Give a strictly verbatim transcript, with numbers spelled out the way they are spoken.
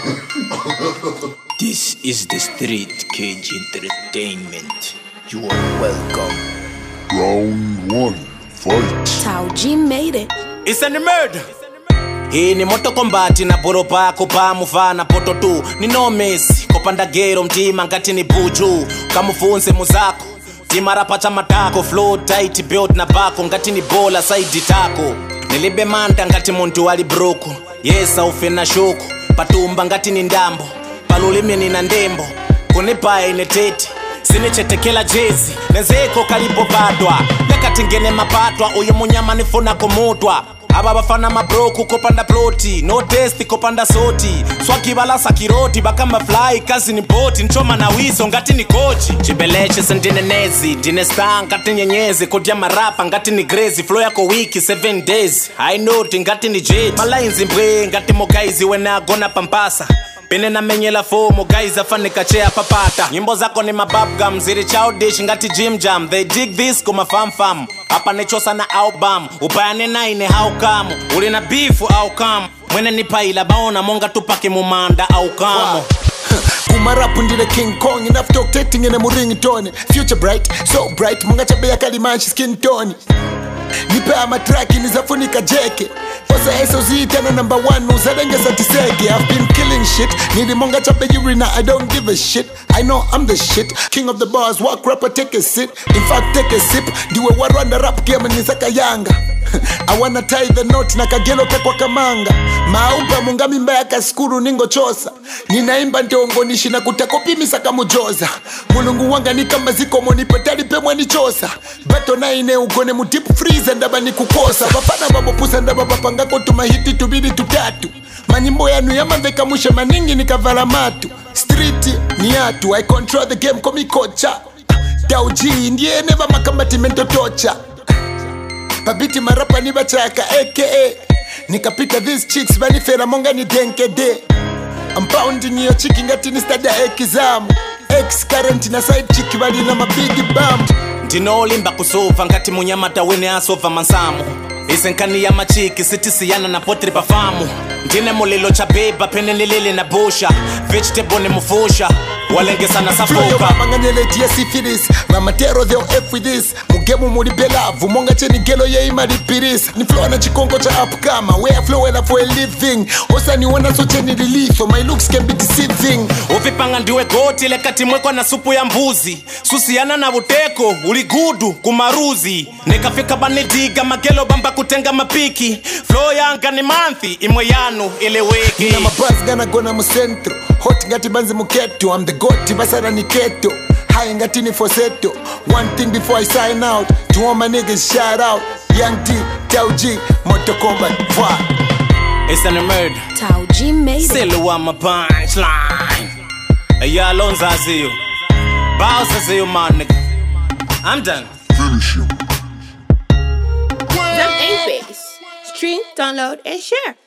This is the Street Cage Entertainment. You are welcome. Round one, fight. Tao G made it. It's an murder. Hii ni Moto Combat na poro pako pa mufana poto tu ni no mesi kopanda gero mtima ngati ni buju kamufunze muzako timara pacha matako flow tight build na bako ngati ni bola side tako nilibe manta ngati muntu wali broko yesa ufe na shoko patumba ngati ni ndambo palulimi ni na ndembo kunipa ine tete sinichetekela jezi nenzeko kalipo badwa nekatingene mapatwa uyu munyama nifuna kumutwa aba bafana mabroku kopanda ploti no test kopanda soti swakibala sakiroti bakamba fly kazi ni boti nchoma na wizo ngati ni kochi chibeleche sendine nezi dine star ngati nyenyezi kodya marapa ngati ni crazy flow yako wiki seven days I know ngati ni jet malainzi mbwe ngati mogaizi wena gona pampasa Pene na menyela fomo guys afane kachea papata nyimbo zako ni mababgam ziri childish ngati Jim Jam they dig this kuma fam fam hapa nechosa na album upayane na ine how come uli na beef au come mwene nipa ila baona monga tupake mumanda au kamo Kumarapu ndile King Kong enough talk dating in a muringi tone future bright so bright munga chabeya kalimanchi skin tone nipe ama track nizafunika jeke Osa eso zitana number one uzalenge satisege I've been killing shit Nili monga chape urina I don't give a shit I know I'm the shit King of the bars walk rapper take a sit In fact take a sip Diwe warwanda rap game nizaka yanga I wanna tie the knot na kagelo kakwa kamanga Maupa mungami mbaya kaskuru ningo chosa Ninaimba ntongo nishi na kutakopimisa kamujoza Mulungu wanga ni kama ziko monipetali pe mwani chosa Bato na ine ugone mu deep freeze ndaba ni kukosa Bafana babopusa ndaba bapanga kotu mahiti tubidi tutatu Manyimbo yanu yamaveka mushe maningi ni kavala matu Street ni atu I control the game komi kocha Tao G ndiye neva makambati mento tocha Babiti marapa ni bachaka aka Nikapita these chicks vanifera monga ni denke de I'm pounding your chick ngati ni stada ekizamu Ex current na side chick vali na mabigi bam Ndino limba kusova ngati munyamata wene asova mansamu Isenkani ya machiki sitisiyana na potri pafamu Ndine mulilo cha beba pene nilili na busha Vegetable ni mufusha Walenge sana safoka Flow yo manga neletia syphilis Mamatero they'll F with this Mugemu mulibelavu Monga cheni gelo ye ima lipiris Ni flow na chikongo cha upkama Where flow ela for a living Osa ni wana so cheni relief My looks can be deceiving Uvipanga ndiwe goti lekati mwekwa na supu ya mbuzi Susiana na uteko uligudu kumaruzi Nekafika banediga magelo bamba kutenga mapiki Flow yanga ni manthi imwe yanu ile wiki Nina mabuzz gana gona mu centro Hot ngati banzi muketo I'm the goat basara ni keto High ngati ni foseto One thing before I sign out To all my niggas shout out Young T, Tao G, Moto Combat, Fwa It's an murder Tao G made it. Still on my punchline Hey y'all Lonza I see you Boss I see you my nigga I'm done Finish him. Them ain't bass. Stream, download, and share.